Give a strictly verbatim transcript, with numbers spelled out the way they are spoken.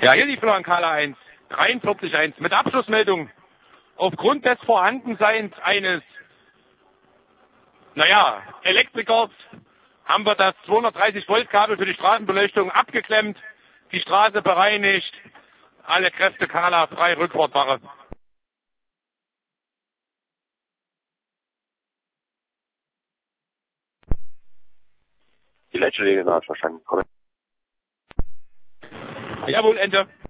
Ja, hier die Florian Kahler eins, dreiundvierzig eins mit Abschlussmeldung. Aufgrund des Vorhandenseins eines, naja, Elektrikers haben wir das zweihundertdreißig Volt Kabel für die Straßenbeleuchtung abgeklemmt, die Straße bereinigt, alle Kräfte Kahler frei, Rückwartwache. Die letzte Regel hat verstanden. Jawohl, Ende.